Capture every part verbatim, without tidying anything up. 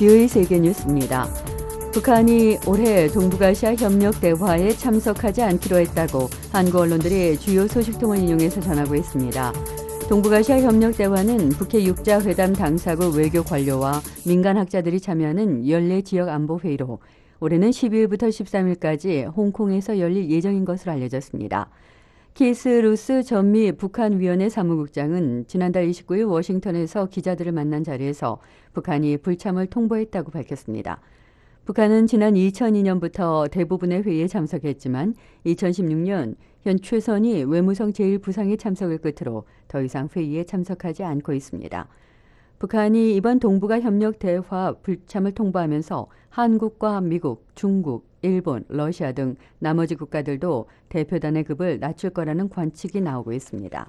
비오이 세계뉴스입니다. 북한이 올해 동북아시아 협력 대화에 참석하지 않기로 했다고 한국 언론들이 주요 소식통을 인용해서 전하고 있습니다. 동북아시아 협력 대화는 북해 육자회담 당사국 외교 관료와 민간학자들이 참여하는 연례 지역 안보 회의로 올해는 십이일부터 십삼일까지 홍콩에서 열릴 예정인 것으로 알려졌습니다. 키스 루스 전미 북한위원회 사무국장은 지난달 이십구일 워싱턴에서 기자들을 만난 자리에서 북한이 불참을 통보했다고 밝혔습니다. 북한은 지난 이천이년부터 대부분의 회의에 참석했지만 이천십육년 현 최선희 외무성 제일 부상의 참석을 끝으로 더 이상 회의에 참석하지 않고 있습니다. 북한이 이번 동북아 협력 대화 불참을 통보하면서 한국과 미국, 중국, 일본, 러시아 등 나머지 국가들도 대표단의 급을 낮출 거라는 관측이 나오고 있습니다.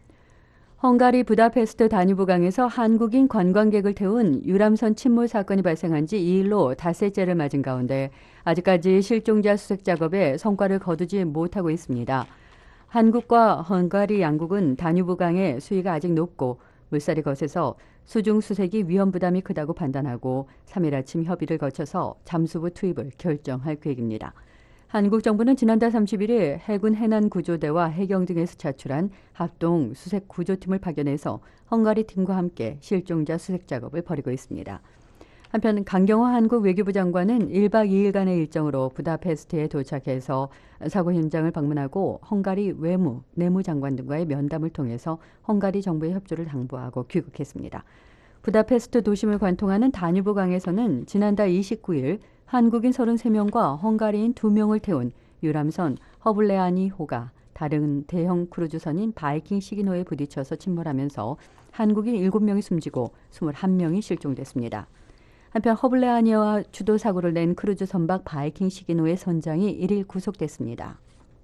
헝가리 부다페스트 다뉴브강에서 한국인 관광객을 태운 유람선 침몰 사건이 발생한 지 이일로 닷새째를 맞은 가운데 아직까지 실종자 수색 작업에 성과를 거두지 못하고 있습니다. 한국과 헝가리 양국은 다뉴브강의 수위가 아직 높고 물살이 거세서 수중 수색이 위험 부담이 크다고 판단하고 삼일 아침 협의를 거쳐서 잠수부 투입을 결정할 계획입니다. 한국 정부는 지난달 삼십일일 해군 해난구조대와 해경 등에서 차출한 합동 수색 구조팀을 파견해서 헝가리 팀과 함께 실종자 수색 작업을 벌이고 있습니다. 한편 강경화 한국 외교부 장관은 일박 이일간의 일정으로 부다페스트에 도착해서 사고 현장을 방문하고 헝가리 외무, 내무장관 등과의 면담을 통해서 헝가리 정부의 협조를 당부하고 귀국했습니다. 부다페스트 도심을 관통하는 다뉴브강에서는 지난달 이십구일 한국인 서른세명과 헝가리인 두명을 태운 유람선 허블레아니호가 다른 대형 크루즈선인 바이킹 시기노에 부딪혀서 침몰하면서 한국인 일곱명이 숨지고 이십일명이 실종됐습니다. 한편 허블레아니와 추도 사고를 낸 크루즈 선박 바이킹 시기노의 선장이 일일 구속됐습니다.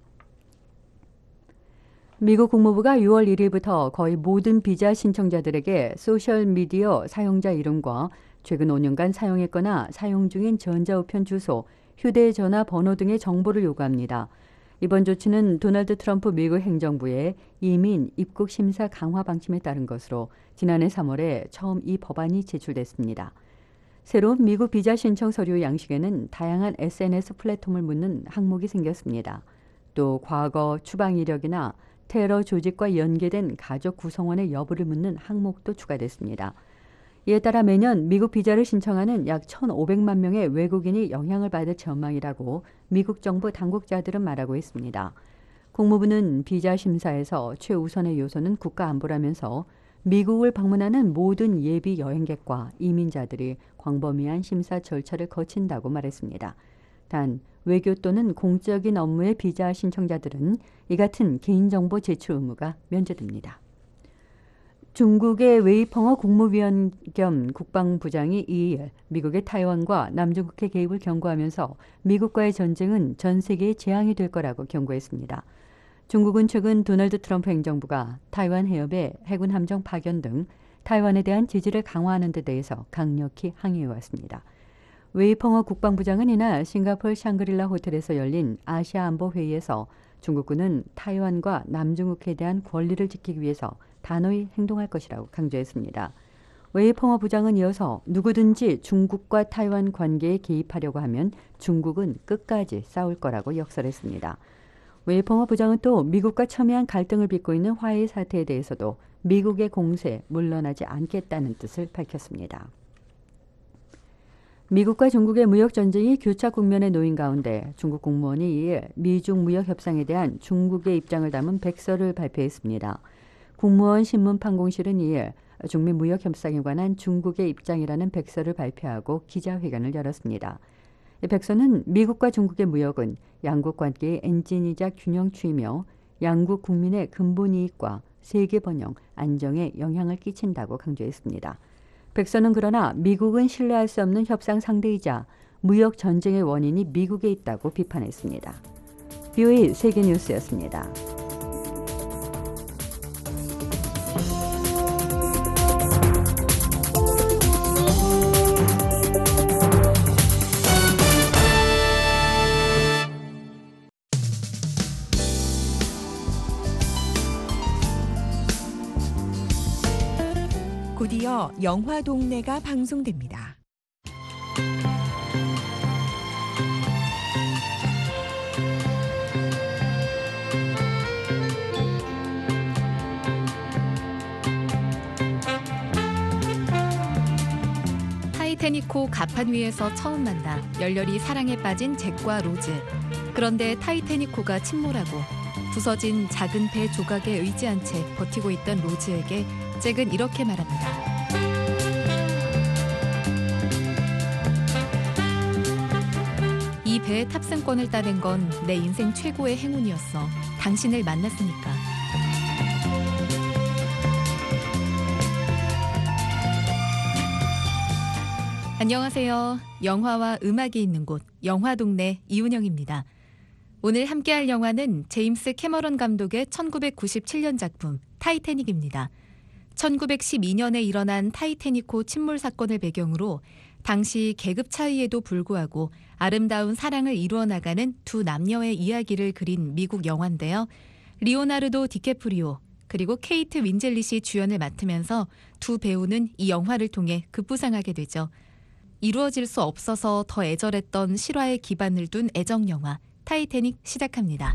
미국 국무부가 유월 일일부터 거의 모든 비자 신청자들에게 소셜미디어 사용자 이름과 최근 오년간 사용했거나 사용 중인 전자우편 주소, 휴대전화 번호 등의 정보를 요구합니다. 이번 조치는 도널드 트럼프 미국 행정부의 이민, 입국 심사 강화 방침에 따른 것으로 지난해 삼월에 처음 이 법안이 제출됐습니다. 새로운 미국 비자 신청 서류 양식에는 다양한 에스엔에스 플랫폼을 묻는 항목이 생겼습니다. 또 과거 추방 이력이나 테러 조직과 연계된 가족 구성원의 여부를 묻는 항목도 추가됐습니다. 이에 따라 매년 미국 비자를 신청하는 약 천오백만 명의 외국인이 영향을 받을 전망이라고 미국 정부 당국자들은 말하고 있습니다. 국무부는 비자 심사에서 최우선의 요소는 국가 안보라면서 미국을 방문하는 모든 예비 여행객과 이민자들이 광범위한 심사 절차를 거친다고 말했습니다. 단 외교 또는 공적인 업무의 비자 신청자들은 이 같은 개인정보 제출 의무가 면제됩니다. 중국의 웨이펑어 국무위원 겸 국방부장이 이일 미국의 타이완과 남중국해 개입을 경고하면서 미국과의 전쟁은 전 세계의 재앙이 될 거라고 경고했습니다. 중국은 최근 도널드 트럼프 행정부가 타이완 해협에 해군 함정 파견 등 타이완에 대한 지지를 강화하는 데 대해서 강력히 항의해왔습니다. 웨이펑어 국방부장은 이날 싱가포르 샹그릴라 호텔에서 열린 아시아 안보 회의에서 중국군은 타이완과 남중국해에 대한 권리를 지키기 위해서 단호히 행동할 것이라고 강조했습니다. 웨이펑어 부장은 이어서 누구든지 중국과 타이완 관계에 개입하려고 하면 중국은 끝까지 싸울 거라고 역설했습니다. 웨이펑어 부장은 또 미국과 첨예한 갈등을 빚고 있는 화해 사태에 대해서도 미국의 공세에 물러나지 않겠다는 뜻을 밝혔습니다. 미국과 중국의 무역 전쟁이 교착 국면에 놓인 가운데 중국 공무원이 이에 미중 무역 협상에 대한 중국의 입장을 담은 백서를 발표했습니다. 국무원 신문 판공실은 이일 중미 무역 협상에 관한 중국의 입장이라는 백서를 발표하고 기자회견을 열었습니다. 이 백서는 미국과 중국의 무역은 양국 관계의 엔진이자 균형추이며 양국 국민의 근본 이익과 세계 번영, 안정에 영향을 끼친다고 강조했습니다. 백서는 그러나 미국은 신뢰할 수 없는 협상 상대이자 무역 전쟁의 원인이 미국에 있다고 비판했습니다. 비오이 세계뉴스였습니다. 곧이어 영화 동네가 방송됩니다. 타이타닉호 갑판 위에서 처음 만나 열렬히 사랑에 빠진 잭과 로즈. 그런데 타이타닉호가 침몰하고 부서진 작은 배 조각에 의지한 채 버티고 있던 로즈에게 잭은 이렇게 말합니다. 이 배의 탑승권을 따낸 건 내 인생 최고의 행운이었어. 당신을 만났으니까. 안녕하세요. 영화와 음악이 있는 곳 영화동네 이은영입니다. 오늘 함께할 영화는 제임스 캐머런 감독의 천구백구십칠 년 작품 타이타닉입니다. 천구백십이 년에 일어난 타이타닉호 침몰 사건을 배경으로 당시 계급 차이에도 불구하고 아름다운 사랑을 이루어 나가는 두 남녀의 이야기를 그린 미국 영화인데요. 리오나르도 디캐프리오 그리고 케이트 윈즐릿이 주연을 맡으면서 두 배우는 이 영화를 통해 급부상하게 되죠. 이루어질 수 없어서 더 애절했던 실화에 기반을 둔 애정영화 타이타닉 시작합니다.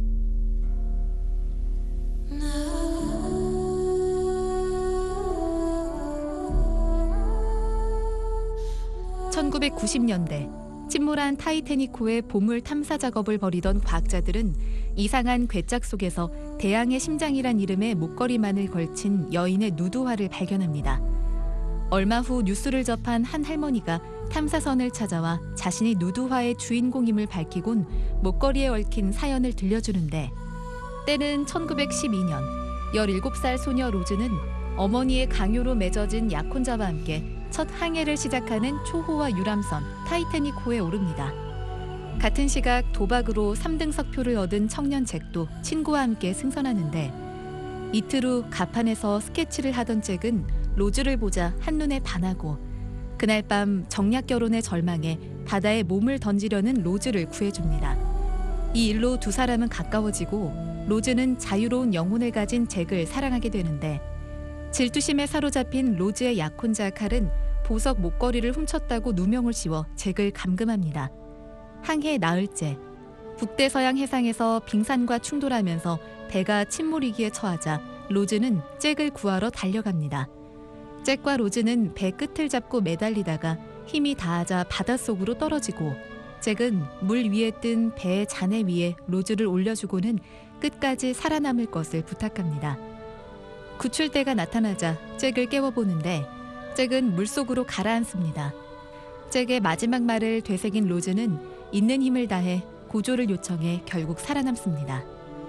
천구백구십 년대 침몰한 타이타닉호의 보물 탐사 작업을 벌이던 과학자들은 이상한 괴짝 속에서 대양의 심장이란 이름의 목걸이만을 걸친 여인의 누드화를 발견합니다. 얼마 후 뉴스를 접한 한 할머니가 탐사선을 찾아와 자신이 누드화의 주인공임을 밝히곤 목걸이에 얽힌 사연을 들려주는데, 때는 천구백십이 년 열일곱 살 소녀 로즈는 어머니의 강요로 맺어진 약혼자와 함께 첫 항해를 시작하는 초호화 유람선 타이타닉호에 오릅니다. 같은 시각 도박으로 삼 등 석표를 얻은 청년 잭도 친구와 함께 승선하는데, 이틀 후 갑판에서 스케치를 하던 잭은 로즈를 보자 한눈에 반하고 그날 밤 정략 결혼의 절망에 바다에 몸을 던지려는 로즈를 구해줍니다. 이 일로 두 사람은 가까워지고 로즈는 자유로운 영혼을 가진 잭을 사랑하게 되는데, 질투심에 사로잡힌 로즈의 약혼자 칼은 보석 목걸이를 훔쳤다고 누명을 씌워 잭을 감금합니다. 항해 나흘째, 북대서양 해상에서 빙산과 충돌하면서 배가 침몰 위기에 처하자 로즈는 잭을 구하러 달려갑니다. 잭과 로즈는 배 끝을 잡고 매달리다가 힘이 다하자 바닷속으로 떨어지고, 잭은 물 위에 뜬 배의 잔해 위에 로즈를 올려주고는 끝까지 살아남을 것을 부탁합니다. 구출대가 나타나자 잭을 깨워보는데 잭은 물속으로 가라앉습니다. 잭의 마지막 말을 되새긴 로즈는 있는 힘을 다해 구조를 요청해 결국 살아남습니다.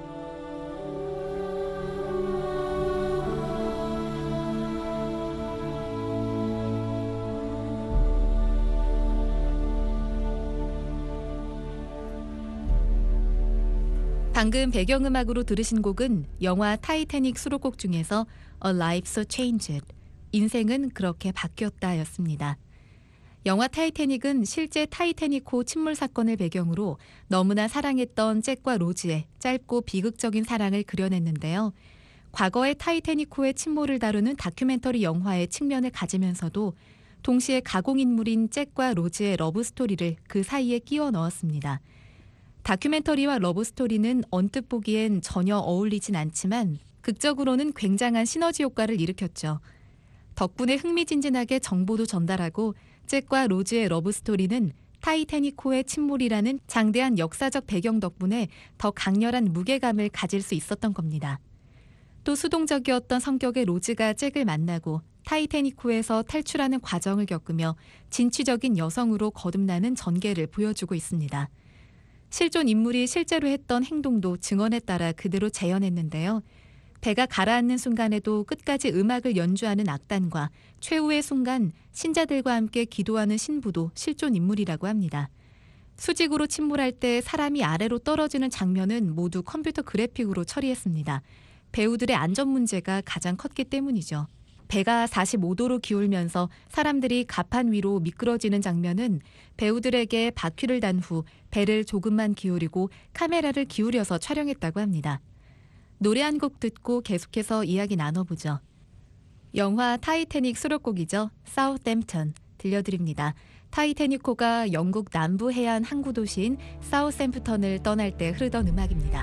방금 배경음악으로 들으신 곡은 영화 타이타닉 수록곡 중에서 A Life So Changed, 인생은 그렇게 바뀌었다 였습니다. 영화 타이타닉은 실제 타이타닉호 침몰 사건을 배경으로 너무나 사랑했던 잭과 로즈의 짧고 비극적인 사랑을 그려냈는데요. 과거의 타이타닉호의 침몰을 다루는 다큐멘터리 영화의 측면을 가지면서도 동시에 가공인물인 잭과 로즈의 러브스토리를 그 사이에 끼워 넣었습니다. 다큐멘터리와 러브스토리는 언뜻 보기엔 전혀 어울리진 않지만 극적으로는 굉장한 시너지 효과를 일으켰죠. 덕분에 흥미진진하게 정보도 전달하고 잭과 로즈의 러브스토리는 타이타닉호의 침몰이라는 장대한 역사적 배경 덕분에 더 강렬한 무게감을 가질 수 있었던 겁니다. 또 수동적이었던 성격의 로즈가 잭을 만나고 타이타닉호에서 탈출하는 과정을 겪으며 진취적인 여성으로 거듭나는 전개를 보여주고 있습니다. 실존 인물이 실제로 했던 행동도 증언에 따라 그대로 재현했는데요. 배가 가라앉는 순간에도 끝까지 음악을 연주하는 악단과 최후의 순간 신자들과 함께 기도하는 신부도 실존 인물이라고 합니다. 수직으로 침몰할 때 사람이 아래로 떨어지는 장면은 모두 컴퓨터 그래픽으로 처리했습니다. 배우들의 안전 문제가 가장 컸기 때문이죠. 배가 사십오 도로 기울면서 사람들이 갑판 위로 미끄러지는 장면은 배우들에게 바퀴를 단 후 배를 조금만 기울이고 카메라를 기울여서 촬영했다고 합니다. 노래 한 곡 듣고 계속해서 이야기 나눠보죠. 영화 타이타닉 수록곡이죠. 사우샘프턴 들려드립니다. 타이타닉호가 영국 남부 해안 항구 도시인 사우샘프턴을 떠날 때 흐르던 음악입니다.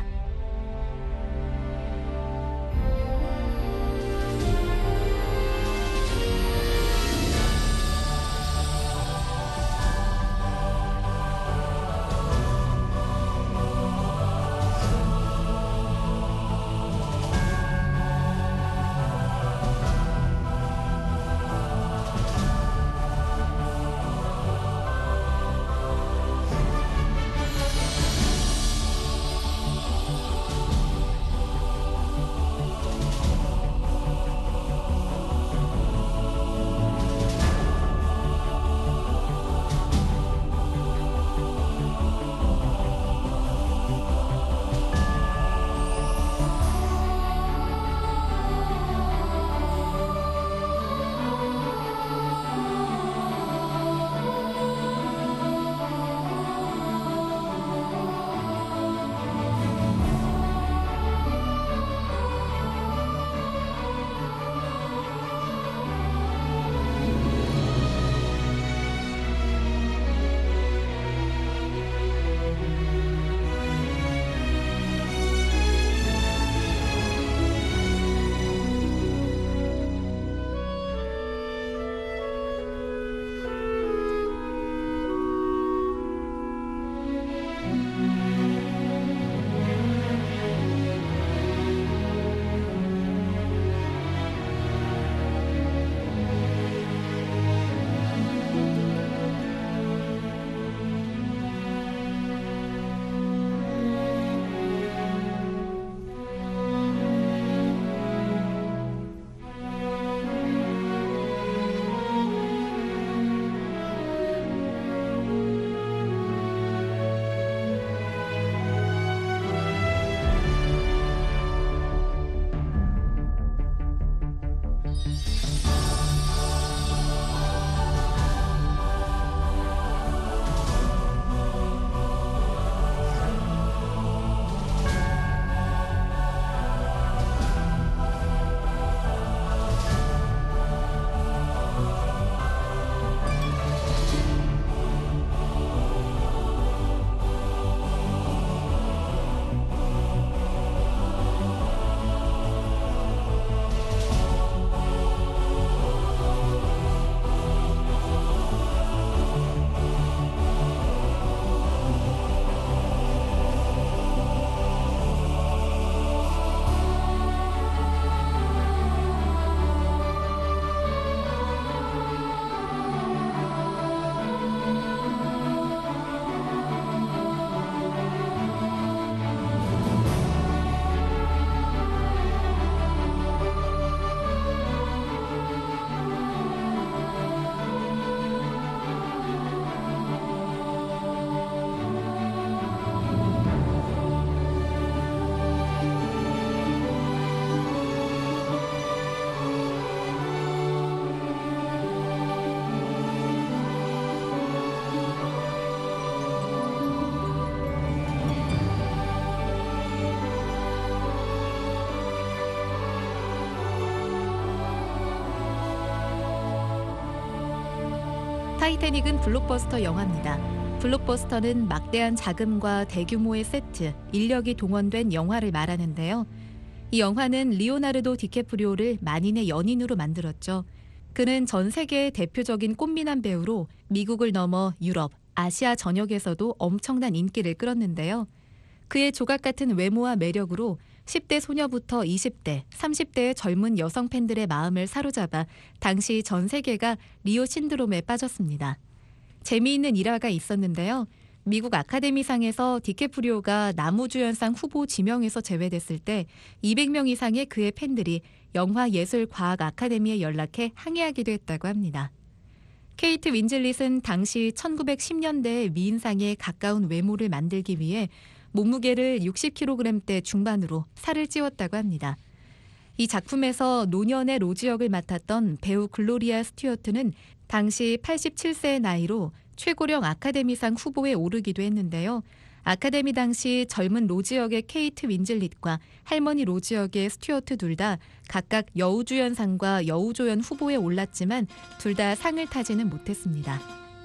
타이타닉은 블록버스터 영화입니다. 블록버스터는 막대한 자금과 대규모의 세트, 인력이 동원된 영화를 말하는데요. 이 영화는 리오나르도 디캐프리오를 만인의 연인으로 만들었죠. 그는 전 세계의 대표적인 꽃미남 배우로 미국을 넘어 유럽, 아시아 전역에서도 엄청난 인기를 끌었는데요. 그의 조각 같은 외모와 매력으로 십 대 소녀부터 이십 대, 삼십 대의 젊은 여성 팬들의 마음을 사로잡아 당시 전 세계가 리오 신드롬에 빠졌습니다. 재미있는 일화가 있었는데요. 미국 아카데미상에서 디캐프리오가 나무주연상 후보 지명에서 제외됐을 때 이백 명 이상의 그의 팬들이 영화예술과학 아카데미에 연락해 항의하기도 했다고 합니다. 케이트 윈즐릿은 당시 천구백십 년대의 미인상에 가까운 외모를 만들기 위해 몸무게를 육십 킬로그램대 중반으로 살을 찌웠다고 합니다. 이 작품에서 노년의 로즈 역을 맡았던 배우 글로리아 스튜어트는 당시 팔십칠 세의 나이로 최고령 아카데미상 후보에 오르기도 했는데요. 아카데미 당시 젊은 로즈 역의 케이트 윈즐릿과 할머니 로즈 역의 스튜어트 둘 다 각각 여우주연상과 여우조연 후보에 올랐지만 둘 다 상을 타지는 못했습니다.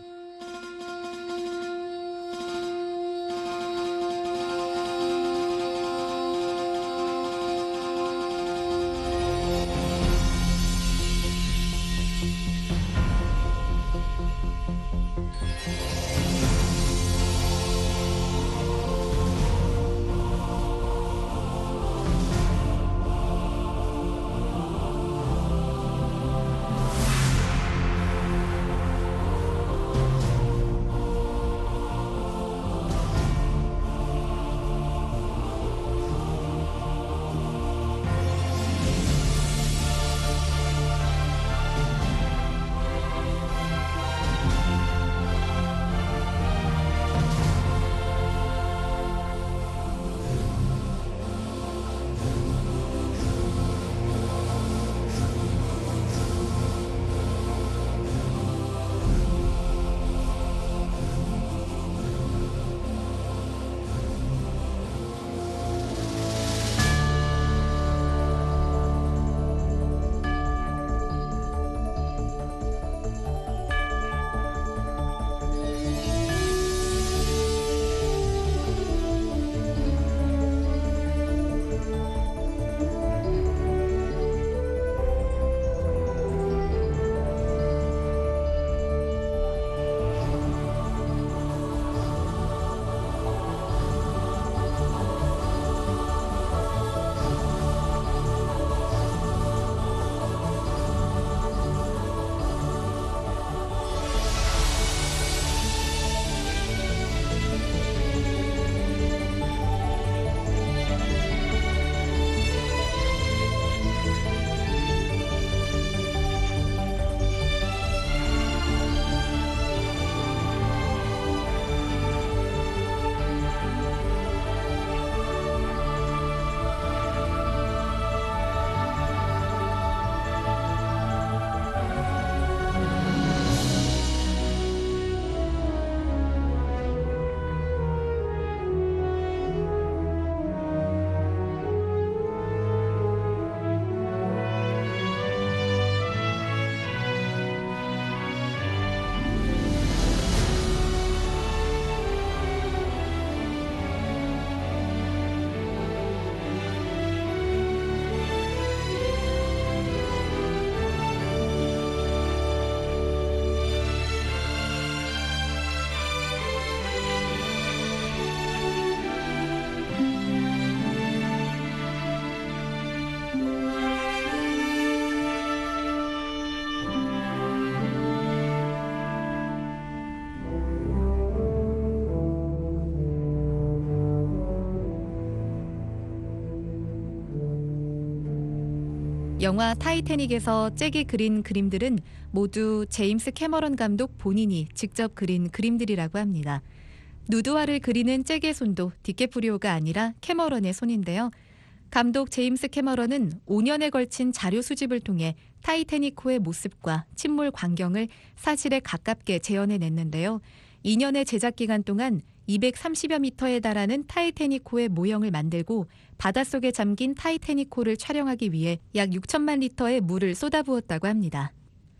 영화 타이타닉에서 잭이 그린 그림들은 모두 제임스 캐머런 감독 본인이 직접 그린 그림들이라고 합니다. 누드화를 그리는 잭의 손도 디캐프리오가 아니라 캐머런의 손인데요. 감독 제임스 캐머런은 오 년에 걸친 자료 수집을 통해 타이타닉호의 모습과 침몰 광경을 사실에 가깝게 재현해냈는데요. 이 년의 제작 기간 동안 이백삼십여 미터에 달하는 타이타닉호의 모형을 만들고 바닷속에 잠긴 타이타닉호를 촬영하기 위해 약 육천만 리터의 물을 쏟아부었다고 합니다.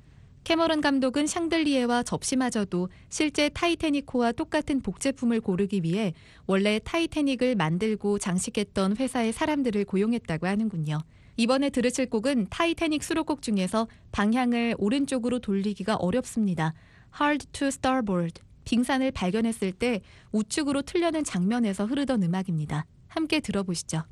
캐머런 감독은 샹들리에와 접시마저도 실제 타이타닉호와 똑같은 복제품을 고르기 위해 원래 타이타닉을 만들고 장식했던 회사의 사람들을 고용했다고 하는군요. 이번에 들으실 곡은 타이타닉 수록곡 중에서 방향을 오른쪽으로 돌리기가 어렵습니다. Hard to Starboard, 빙산을 발견했을 때 우측으로 틀려는 장면에서 흐르던 음악입니다. 함께 들어보시죠.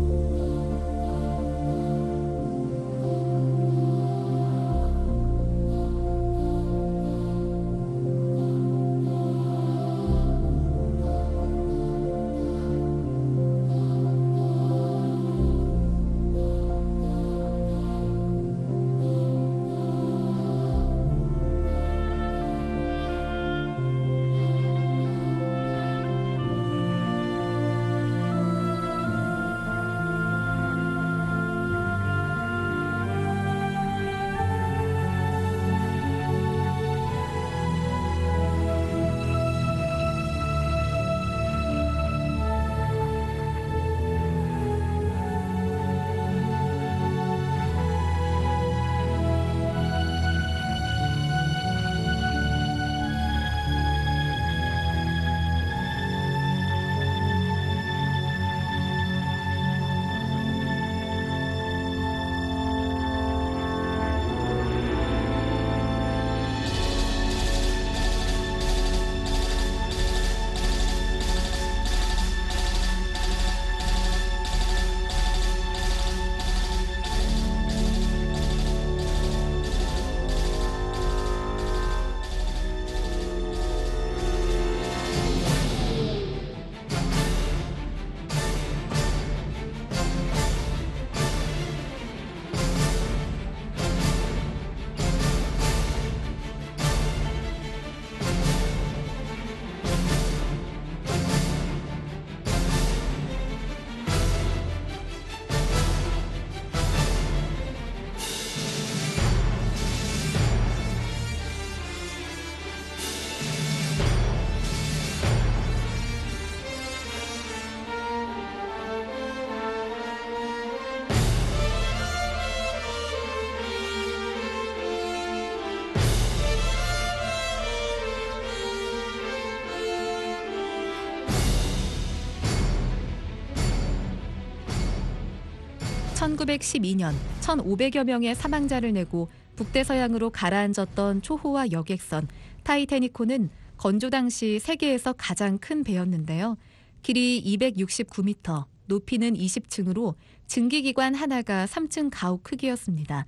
천구백십이 년 천오백여 명의 사망자를 내고 북대서양으로 가라앉았던 초호화 여객선 타이타닉호는 건조 당시 세계에서 가장 큰 배였는데요. 길이 이백육십구 미터, 높이는 이십 층으로 증기기관 하나가 삼 층 가옥 크기였습니다.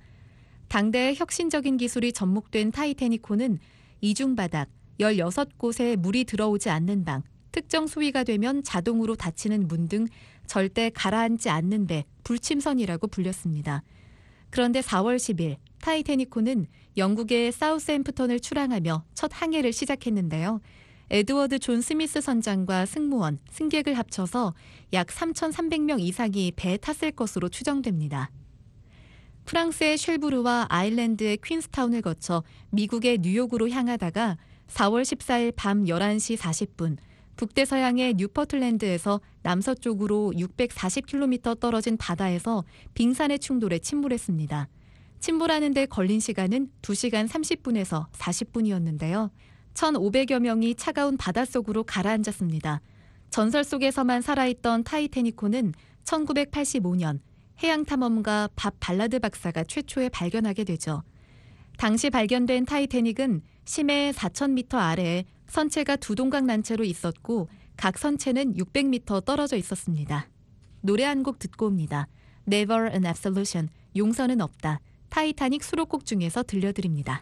당대의 혁신적인 기술이 접목된 타이타닉호는 이중바닥, 열여섯 곳에 물이 들어오지 않는 방, 특정 수위가 되면 자동으로 닫히는 문 등 절대 가라앉지 않는 배, 불침선이라고 불렸습니다. 그런데 사월 십일 타이타닉호는 영국의 사우스햄프턴을 출항하며 첫 항해를 시작했는데요. 에드워드 존 스미스 선장과 승무원, 승객을 합쳐서 약 삼천삼백 명 이상이 배에 탔을 것으로 추정됩니다. 프랑스의 쉘브르와 아일랜드의 퀸스타운을 거쳐 미국의 뉴욕으로 향하다가 사월 십사일 밤 열한 시 사십 분 북대서양의 뉴퍼틀랜드에서 남서쪽으로 육백사십 킬로미터 떨어진 바다에서 빙산의 충돌에 침몰했습니다. 침몰하는 데 걸린 시간은 두 시간 삼십 분에서 사십 분이었는데요. 천오백여 명이 차가운 바닷속으로 가라앉았습니다. 전설 속에서만 살아있던 타이타닉호는 천구백팔십오 년 해양탐험가 밥 발라드 박사가 최초에 발견하게 되죠. 당시 발견된 타이타닉은 심해 사천 미터 아래에 선체가 두 동강 난 채로 있었고 각 선체는 육백 미터 떨어져 있었습니다. 노래 한 곡 듣고 옵니다. Never an Absolution, 용서는 없다. 타이타닉 수록곡 중에서 들려드립니다.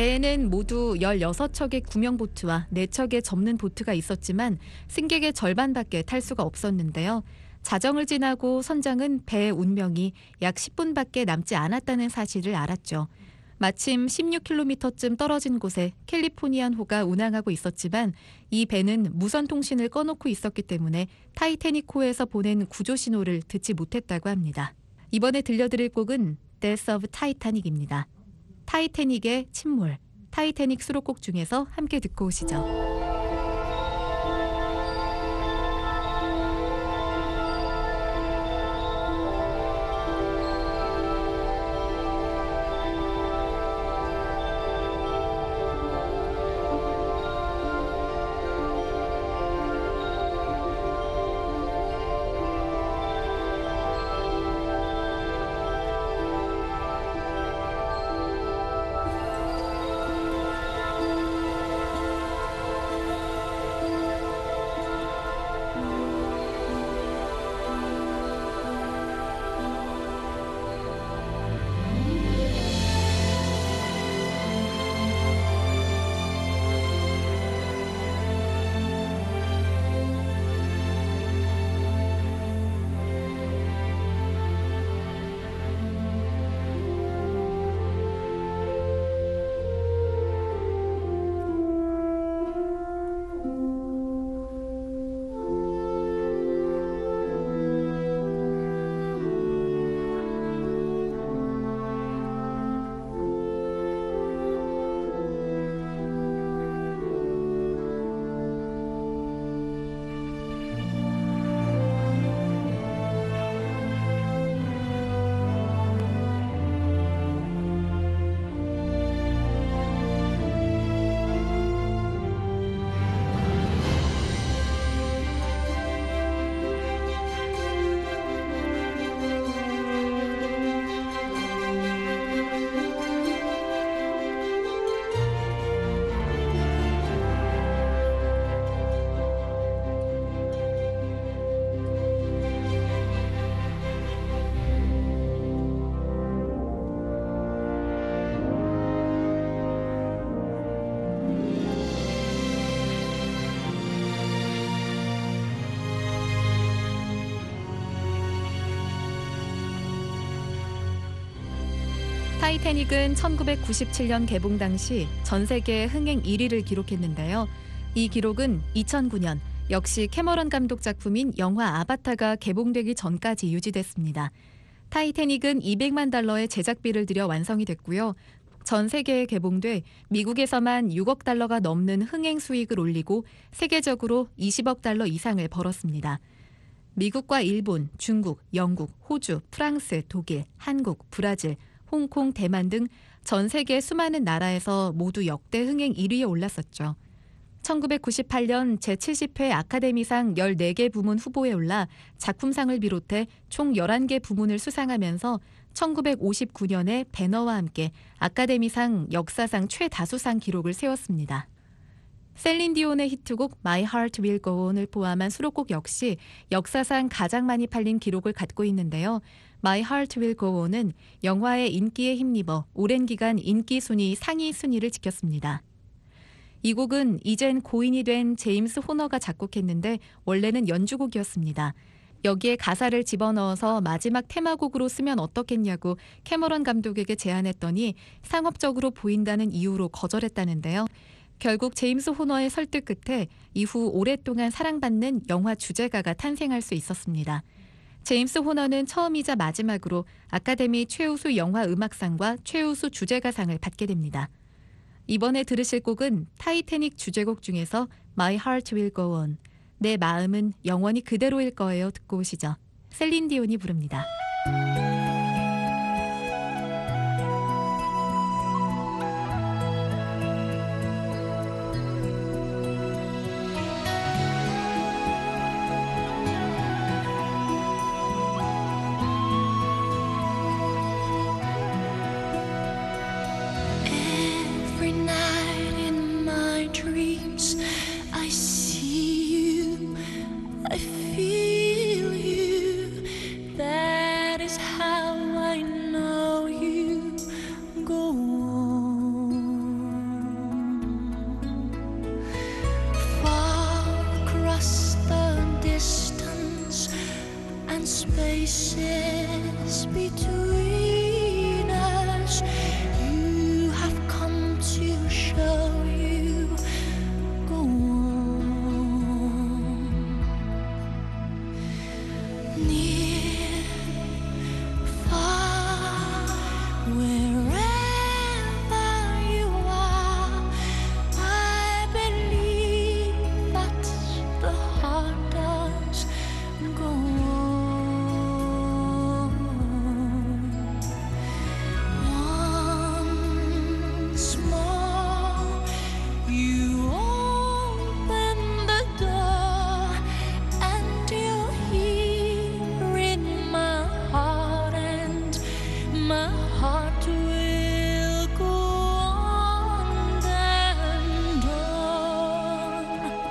배에는 모두 열여섯 척의 구명 보트와 네 척의 접는 보트가 있었지만 승객의 절반밖에 탈 수가 없었는데요. 자정을 지나고 선장은 배의 운명이 약 십 분밖에 남지 않았다는 사실을 알았죠. 마침 십육 킬로미터쯤 떨어진 곳에 캘리포니안호가 운항하고 있었지만 이 배는 무선 통신을 꺼놓고 있었기 때문에 타이타닉호에서 보낸 구조 신호를 듣지 못했다고 합니다. 이번에 들려드릴 곡은 Death of Titanic입니다. 타이타닉의 침몰, 타이타닉 수록곡 중에서 함께 듣고 오시죠. 타이타닉은 천구백구십칠 년 개봉 당시 전 세계 흥행 일 위를 기록했는데요. 이 기록은 이천구 년 역시 캐머런 감독 작품인 영화 아바타가 개봉되기 전까지 유지됐습니다. 타이타닉은 이백만 달러의 제작비를 들여 완성이 됐고요. 전 세계에 개봉돼 미국에서만 육억 달러가 넘는 흥행 수익을 올리고 세계적으로 이십억 달러 이상을 벌었습니다. 미국과 일본, 중국, 영국, 호주, 프랑스, 독일, 한국, 브라질, 홍콩, 대만 등 전 세계 수많은 나라에서 모두 역대 흥행 일 위에 올랐었죠. 천구백구십팔 년 제칠십 회 아카데미상 열네 개 부문 후보에 올라 작품상을 비롯해 총 열한 개 부문을 수상하면서 천구백오십구 년에 배너와 함께 아카데미상 역사상 최다수상 기록을 세웠습니다. 셀린 디온의 히트곡 My Heart Will Go On을 포함한 수록곡 역시 역사상 가장 많이 팔린 기록을 갖고 있는데요. My Heart Will Go On은 영화의 인기에 힘입어 오랜 기간 인기 순위 상위 순위를 지켰습니다. 이 곡은 이젠 고인이 된 제임스 호너가 작곡했는데 원래는 연주곡이었습니다. 여기에 가사를 집어넣어서 마지막 테마곡으로 쓰면 어떻겠냐고 캐머런 감독에게 제안했더니 상업적으로 보인다는 이유로 거절했다는데요. 결국 제임스 호너의 설득 끝에 이후 오랫동안 사랑받는 영화 주제가가 탄생할 수 있었습니다. 제임스 호너는 처음이자 마지막으로 아카데미 최우수 영화 음악상과 최우수 주제가상을 받게 됩니다. 이번에 들으실 곡은 타이타닉 주제곡 중에서 My Heart Will Go On, 내 마음은 영원히 그대로일 거예요 듣고 오시죠. 셀린 디온이 부릅니다. How I know you go on. spaces between us. You have come to show you go on. Near, far, wherever you are, I believe that the heart does go on. Once more, you open the door, and you're here in my heart, and my heart will go on and on.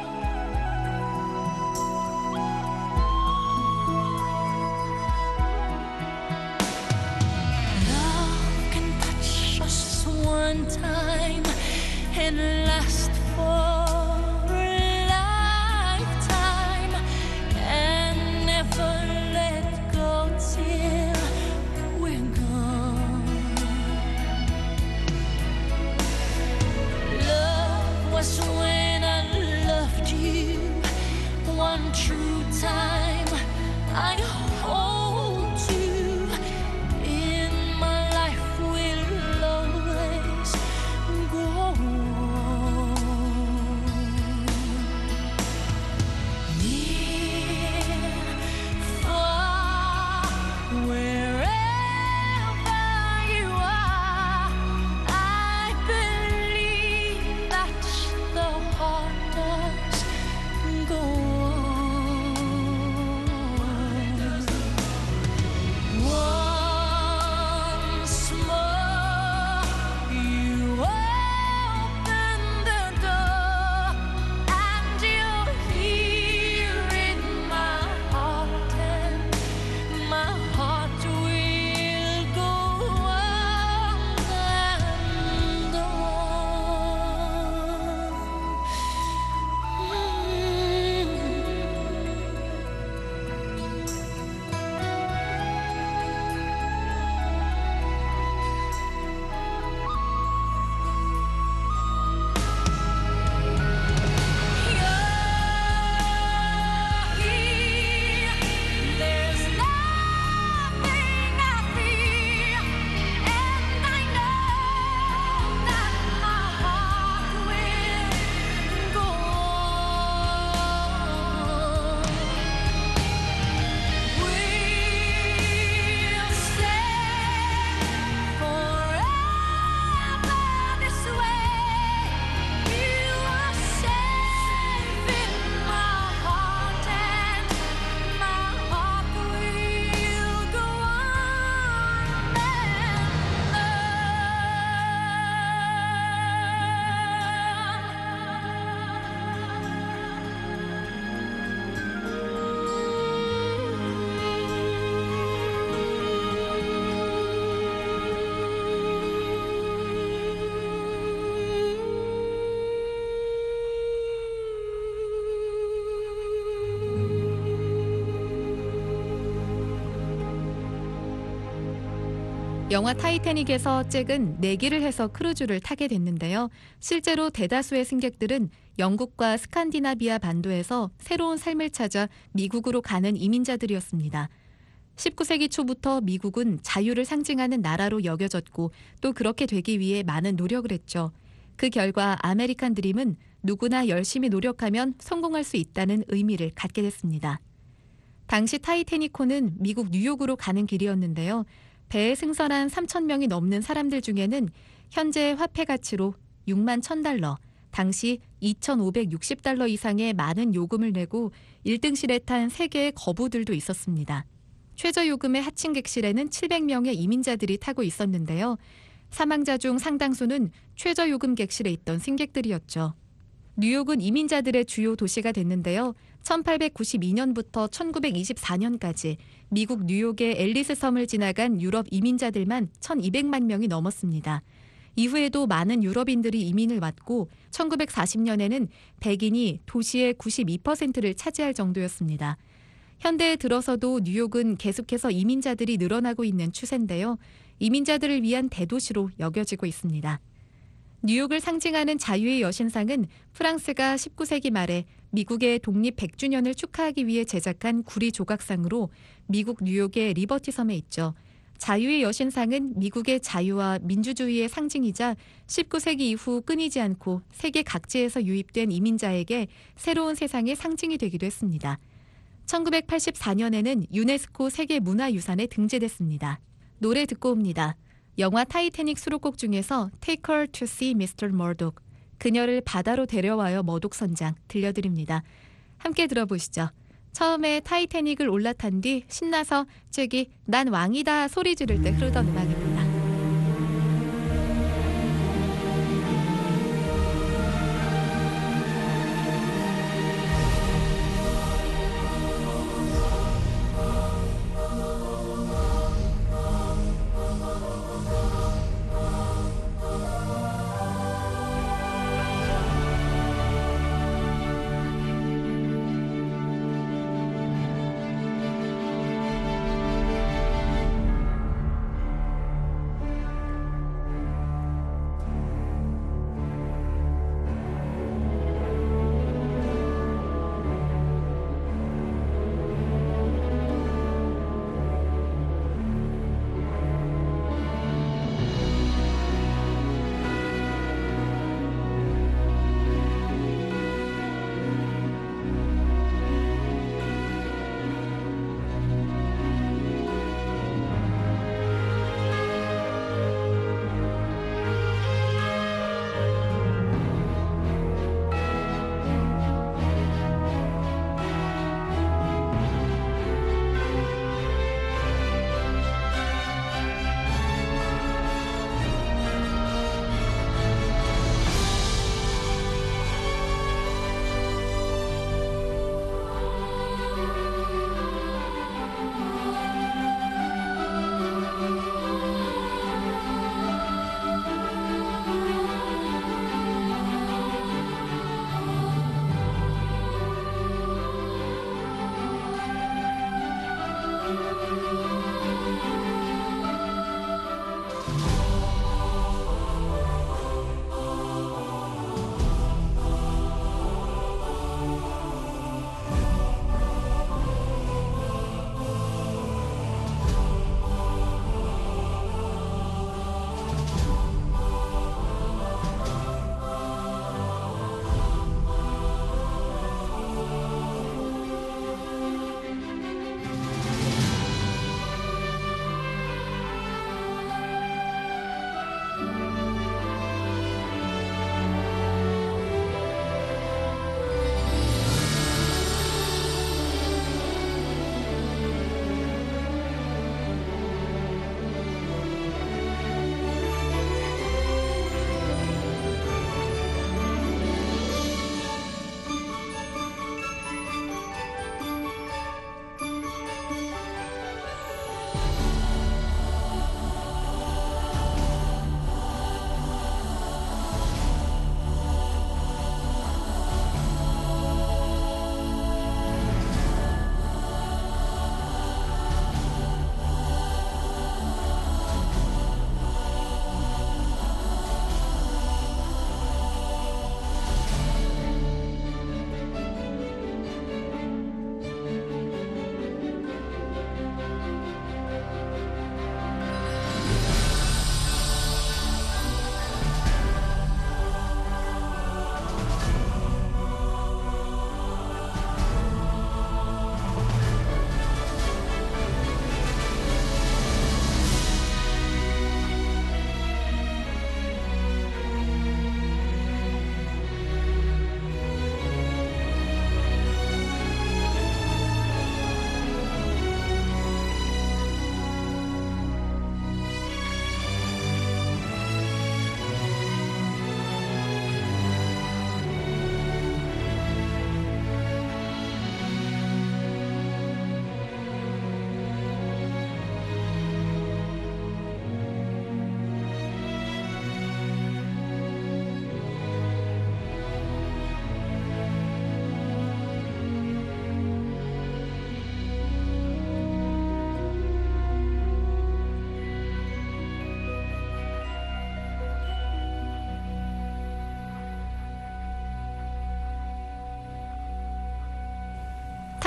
Love can touch us one time and last for a lifetime, and never let go till we're gone. Love was when I loved you one true time. I hold you in my life, will always go on. Near, far, wherever you are, I believe that the heart does go on. Once more, you open the door, and you're here in my heart, and my heart will go on and on. There's nothing I fear, and I know that my heart will go on. We'll stay forever this way. You are safe in my heart, and my heart will go on 영화 타이타닉에서 잭은 내기를 해서 크루즈를 타게 됐는데요. 실제로 대다수의 승객들은 영국과 스칸디나비아 반도에서 새로운 삶을 찾아 미국으로 가는 이민자들이었습니다. 십구 세기 초부터 미국은 자유를 상징하는 나라로 여겨졌고 또 그렇게 되기 위해 많은 노력을 했죠. 그 결과 아메리칸 드림은 누구나 열심히 노력하면 성공할 수 있다는 의미를 갖게 됐습니다. 당시 타이타닉호는 미국 뉴욕으로 가는 길이었는데요. 배에 승선한 삼천 명이 넘는 사람들 중에는 현재 화폐 가치로 육만 천 달러, 당시 이천오백육십 달러 이상의 많은 요금을 내고 일 등실에 탄 세 개의 거부들도 있었습니다. 최저요금의 하층 객실에는 칠백 명의 이민자들이 타고 있었는데요. 사망자 중 상당수는 최저요금 객실에 있던 승객들이었죠. 뉴욕은 이민자들의 주요 도시가 됐는데요. 천팔백구십이 년부터 천구백이십사 년까지 미국 뉴욕의 앨리스 섬을 지나간 유럽 이민자들만 천이백만 명이 넘었습니다. 이후에도 많은 유럽인들이 이민을 왔고 천구백사십 년에는 백인이 도시의 구십이 퍼센트를 차지할 정도였습니다. 현대에 들어서도 뉴욕은 계속해서 이민자들이 늘어나고 있는 추세인데요. 이민자들을 위한 대도시로 여겨지고 있습니다. 뉴욕을 상징하는 자유의 여신상은 프랑스가 십구 세기 말에 미국의 독립 백 주년을 축하하기 위해 제작한 구리 조각상으로 미국 뉴욕의 리버티 섬에 있죠. 자유의 여신상은 미국의 자유와 민주주의의 상징이자 십구 세기 이후 끊이지 않고 세계 각지에서 유입된 이민자에게 새로운 세상의 상징이 되기도 했습니다. 천구백팔십사 년에는 유네스코 세계문화유산에 등재됐습니다. 노래 듣고 옵니다. 영화 타이타닉 수록곡 중에서 Take Her to See 미스터 Murdoch, 그녀를 바다로 데려와요 머독 선장 들려드립니다. 함께 들어보시죠. 처음에 타이타닉을 올라탄 뒤 신나서 저기 난 왕이다 소리 지를 때 흐르던 음악입니다.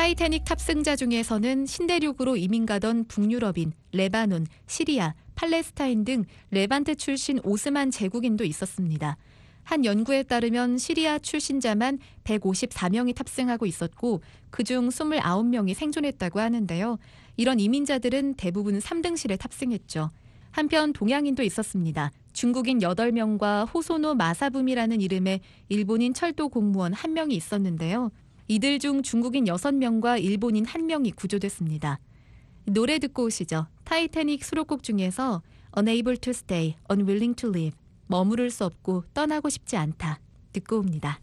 타이타닉 탑승자 중에서는 신대륙으로 이민 가던 북유럽인, 레바논, 시리아, 팔레스타인 등 레반트 출신 오스만 제국인도 있었습니다. 한 연구에 따르면 시리아 출신자만 백오십사 명이 탑승하고 있었고 그중 이십구 명이 생존했다고 하는데요. 이런 이민자들은 대부분 삼 등실에 탑승했죠. 한편 동양인도 있었습니다. 중국인 여덟 명과 호소노 마사붐이라는 이름의 일본인 철도 공무원 한 명이 있었는데요. 이들 중 중국인 여섯 명과 일본인 한 명이 구조됐습니다. 노래 듣고 오시죠. 타이타닉 수록곡 중에서 Unable to stay, unwilling to leave. 머무를 수 없고 떠나고 싶지 않다. 듣고 옵니다.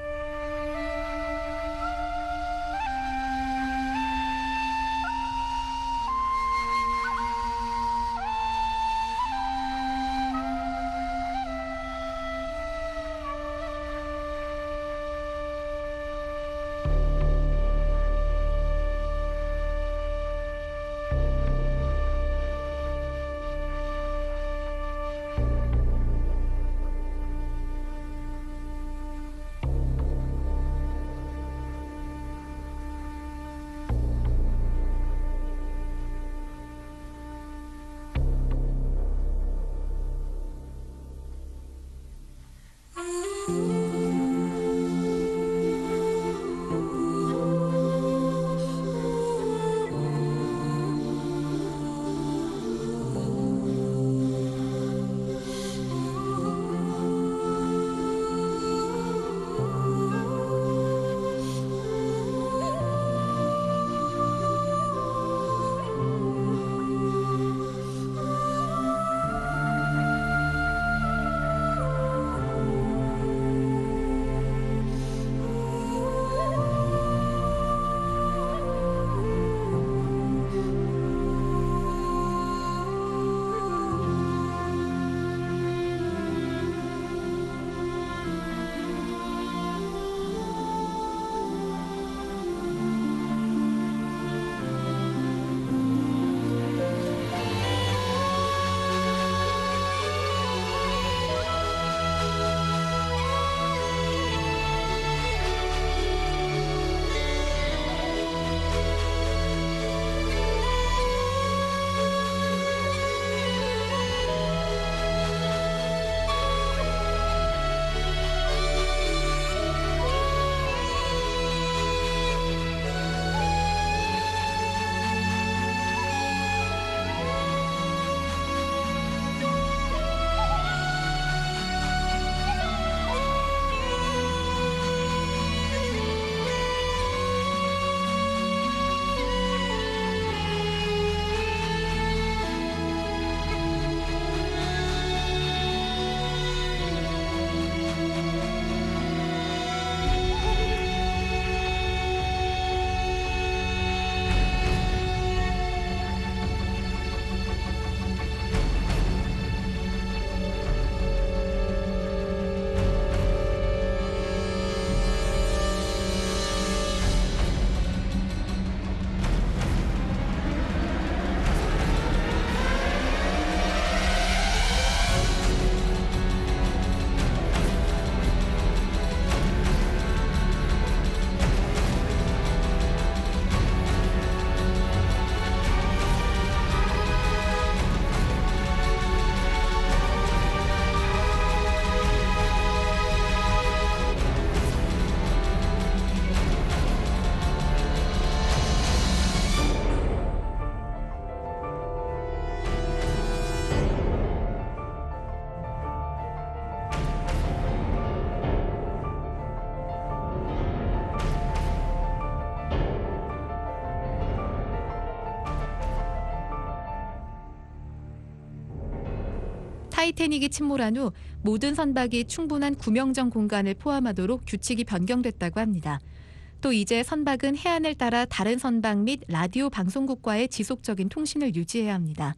타이타닉이 침몰한 후 모든 선박이 충분한 구명정 공간을 포함하도록 규칙이 변경됐다고 합니다. 또 이제 선박은 해안을 따라 다른 선박 및 라디오 방송국과의 지속적인 통신을 유지해야 합니다.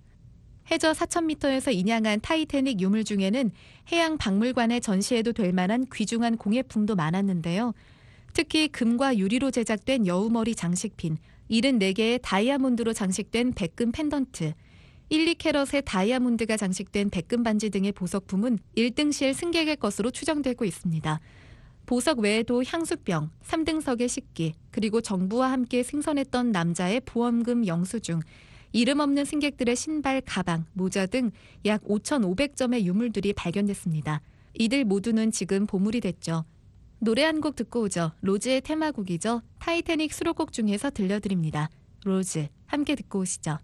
해저 사천 미터에서 인양한 타이타닉 유물 중에는 해양 박물관에 전시해도 될 만한 귀중한 공예품도 많았는데요. 특히 금과 유리로 제작된 여우머리 장식핀, 칠십사 개의 다이아몬드로 장식된 백금 펜던트, 일, 이 캐럿의 다이아몬드가 장식된 백금 반지 등의 보석품은 일 등실 승객의 것으로 추정되고 있습니다. 보석 외에도 향수병, 삼 등석의 식기, 그리고 정부와 함께 승선했던 남자의 보험금 영수증, 이름 없는 승객들의 신발, 가방, 모자 등 약 오천오백 점의 유물들이 발견됐습니다. 이들 모두는 지금 보물이 됐죠. 노래 한 곡 듣고 오죠. 로즈의 테마곡이죠. 타이타닉 수록곡 중에서 들려드립니다. 로즈, 함께 듣고 오시죠.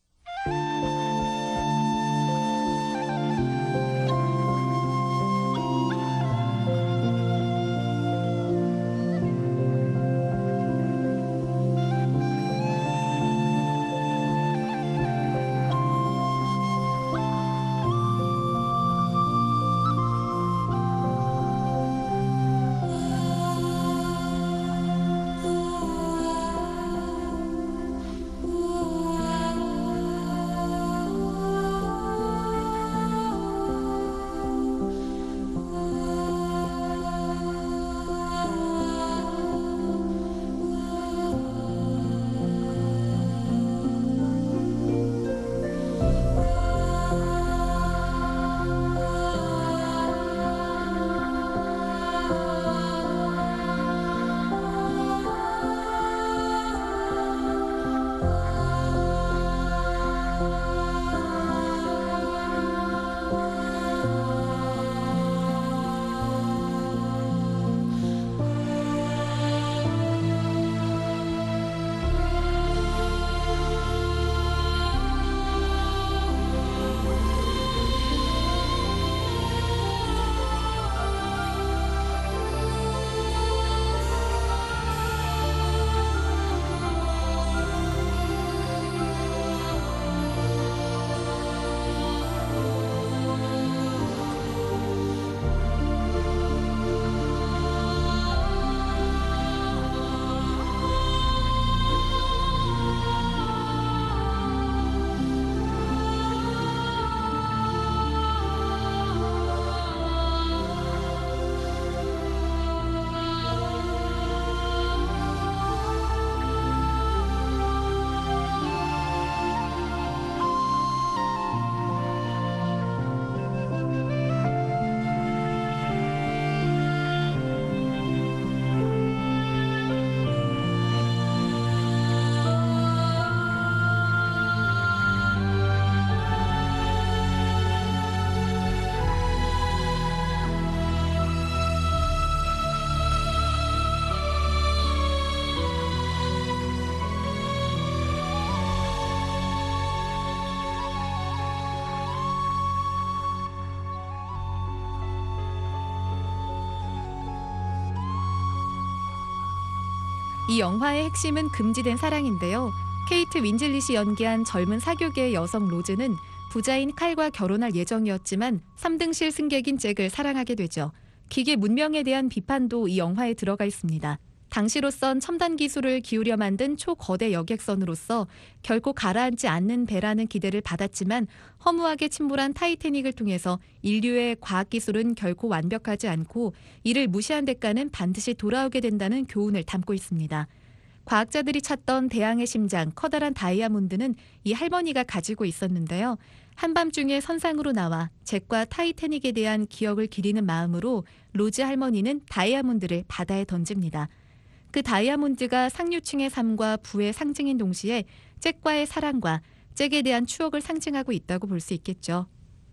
이 영화의 핵심은 금지된 사랑인데요. 케이트 윈즐릿이 연기한 젊은 사교계의 여성 로즈는 부자인 칼과 결혼할 예정이었지만 삼 등실 승객인 잭을 사랑하게 되죠. 기계 문명에 대한 비판도 이 영화에 들어가 있습니다. 당시로선 첨단 기술을 기울여 만든 초거대 여객선으로서 결코 가라앉지 않는 배라는 기대를 받았지만 허무하게 침몰한 타이타닉을 통해서 인류의 과학기술은 결코 완벽하지 않고 이를 무시한 대가는 반드시 돌아오게 된다는 교훈을 담고 있습니다. 과학자들이 찾던 대왕의 심장, 커다란 다이아몬드는 이 할머니가 가지고 있었는데요. 한밤중에 선상으로 나와 잭과 타이타닉에 대한 기억을 기리는 마음으로 로즈 할머니는 다이아몬드를 바다에 던집니다. 그 다이아몬드가 상류층의 삶과 부의 상징인 동시에 잭과의 사랑과 잭에 대한 추억을 상징하고 있다고 볼 수 있겠죠.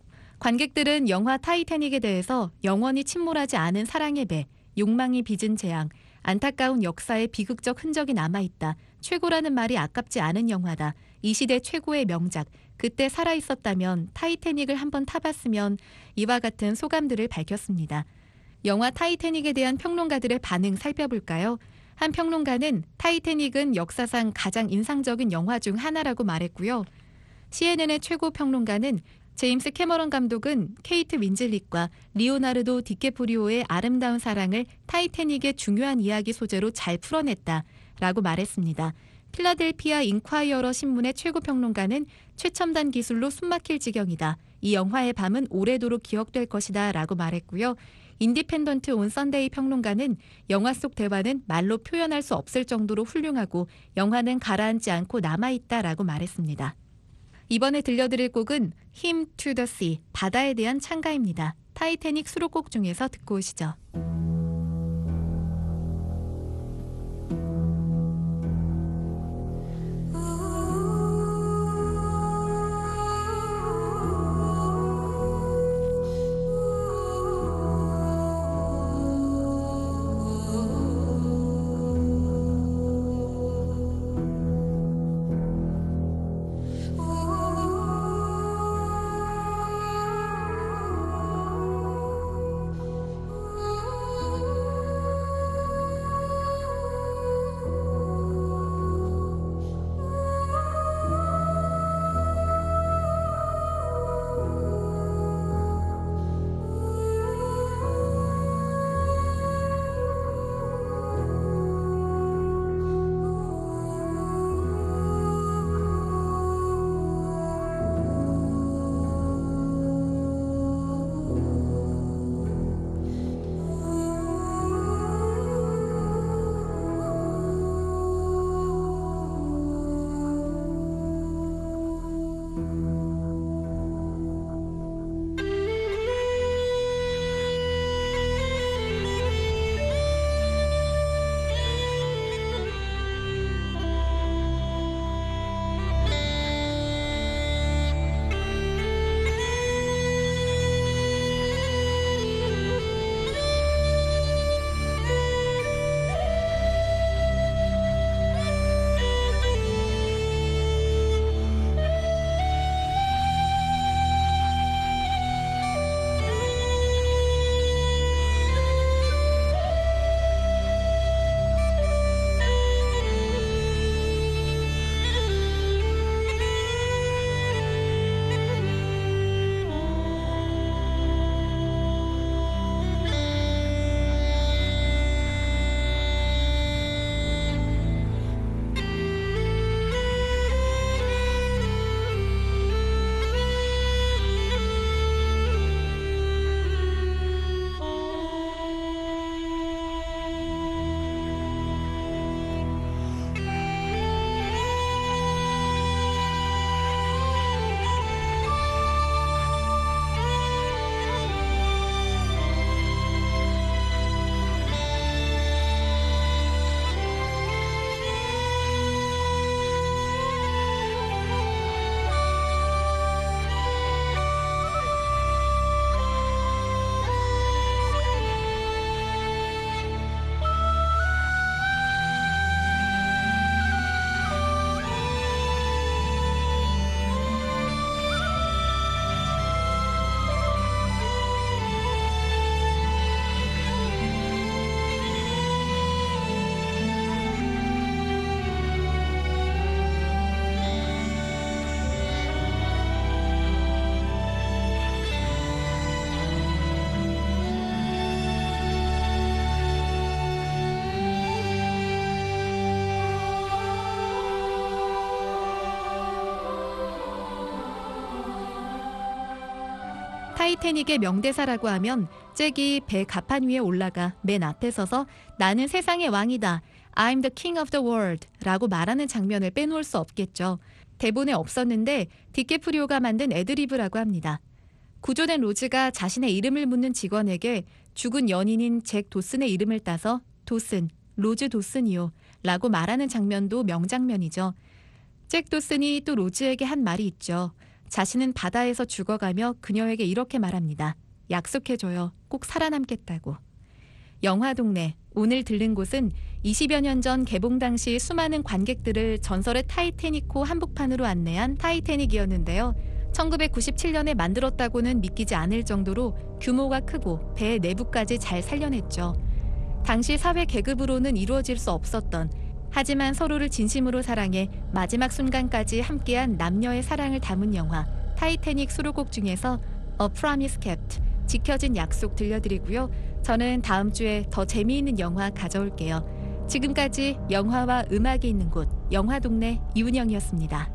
관객들은 영화 타이타닉에 대해서 영원히 침몰하지 않은 사랑의 배, 욕망이 빚은 재앙, 안타까운 역사의 비극적 흔적이 남아있다. 최고라는 말이 아깝지 않은 영화다. 이 시대 최고의 명작. 그때 살아있었다면 타이타닉을 한번 타봤으면 이와 같은 소감들을 밝혔습니다. 영화 타이타닉에 대한 평론가들의 반응 살펴볼까요? 한 평론가는 타이타닉은 역사상 가장 인상적인 영화 중 하나라고 말했고요. 씨엔엔의 최고 평론가는 제임스 캐머런 감독은 케이트 윈즐릿과 리오나르도 디캐프리오의 아름다운 사랑을 타이타닉의 중요한 이야기 소재로 잘 풀어냈다라고 말했습니다. 필라델피아 인콰이어러 신문의 최고 평론가는 최첨단 기술로 숨막힐 지경이다. 이 영화의 밤은 오래도록 기억될 것이다 라고 말했고요. 인디펜던트 온 선데이 평론가는 영화 속 대화는 말로 표현할 수 없을 정도로 훌륭하고 영화는 가라앉지 않고 남아있다라고 말했습니다. 이번에 들려드릴 곡은 Hymn to the Sea, 바다에 대한 찬가입니다. 타이타닉 수록곡 중에서 듣고 오시죠. 타이타닉의 명대사라고 하면 잭이 배 갑판 위에 올라가 맨 앞에 서서 나는 세상의 왕이다. I'm the king of the world 라고 말하는 장면을 빼놓을 수 없겠죠. 대본에 없었는데 디캐프리오가 만든 애드리브라고 합니다. 구조된 로즈가 자신의 이름을 묻는 직원에게 죽은 연인인 잭 도슨의 이름을 따서 도슨, 로즈 도슨이요 라고 말하는 장면도 명장면이죠. 잭 도슨이 또 로즈에게 한 말이 있죠. 자신은 바다에서 죽어가며 그녀에게 이렇게 말합니다. 약속해줘요. 꼭 살아남겠다고. 영화동네, 오늘 들른 곳은 이십여 년 전 개봉 당시 수많은 관객들을 전설의 타이타닉호 한복판으로 안내한 타이타닉이었는데요. 천구백구십칠 년에 만들었다고는 믿기지 않을 정도로 규모가 크고 배 내부까지 잘 살려냈죠. 당시 사회 계급으로는 이루어질 수 없었던, 하지만 서로를 진심으로 사랑해 마지막 순간까지 함께한 남녀의 사랑을 담은 영화 타이타닉 수록곡 중에서 A Promise Kept, 지켜진 약속 들려드리고요. 저는 다음 주에 더 재미있는 영화 가져올게요. 지금까지 영화와 음악이 있는 곳 영화동네 이운영이었습니다.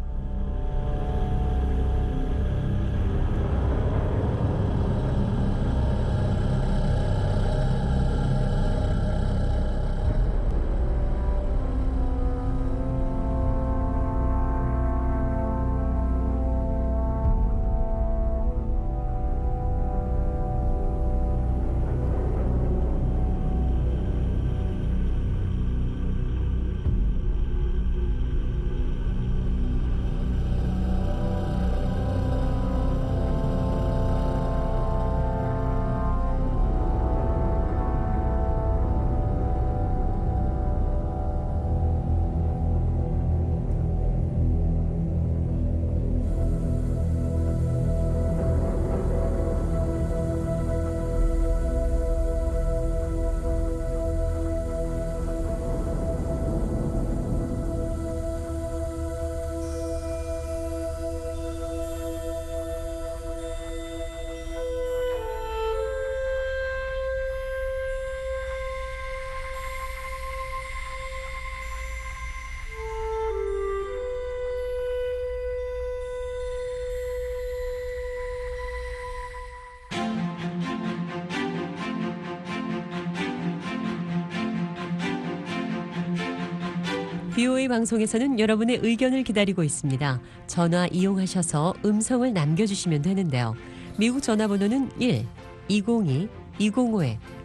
비오에이 방송에서는 여러분의 의견을 기다리고 있습니다. 전화 이용하셔서 음성을 남겨주시면 되는데요. 미국 전화번호는 일 이공이 이공오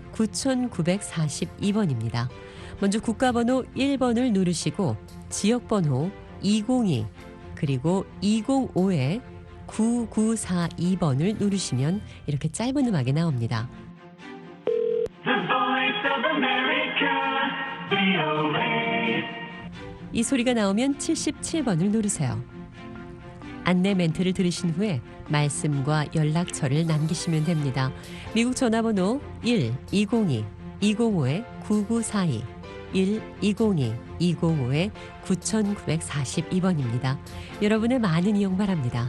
구구사이 번입니다. 먼저 국가번호 일 번을 누르시고 지역번호 이공이 그리고 이공오 구구사이 번을 누르시면 이렇게 짧은 음악이 나옵니다. The Voice of America, 비오에이. 이 소리가 나오면 칠십칠 번을 누르세요. 안내 멘트를 들으신 후에 말씀과 연락처를 남기시면 됩니다. 미국 전화번호 일 이공이 이공오 구구사이 일 이공이 이공오 구구사이 번입니다. 여러분의 많은 이용 바랍니다.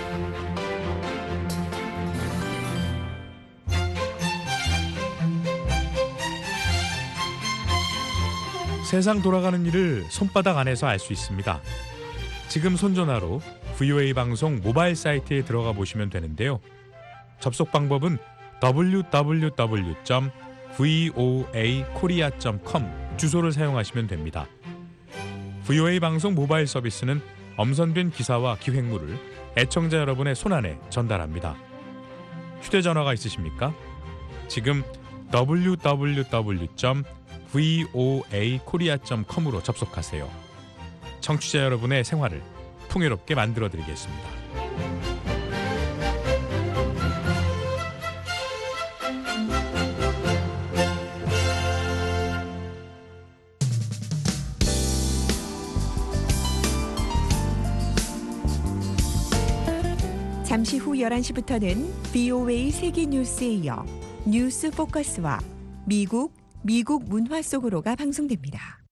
세상 돌아가는 일을 손바닥 안에서 알 수 있습니다. 지금 손전화로 브이오에이 방송 모바일 사이트에 들어가 보시면 되는데요. 접속 방법은 더블유 더블유 더블유 점 브이오에이 코리아 점 컴 주소를 사용하시면 됩니다. 브이오에이 방송 모바일 서비스는 엄선된 기사와 기획물을 애청자 여러분의 손안에 전달합니다. 휴대전화가 있으십니까? 지금 더블유 더블유 더블유 점 브이오에이 코리아 점 컴으로 접속하세요. 청취자 여러분의 생활을 풍요롭게 만들어드리겠습니다. 잠시 후 열한 시부터는 비오에이 세계 뉴스에 이어 뉴스 포커스와 미국, 미국 문화 속으로가 방송됩니다.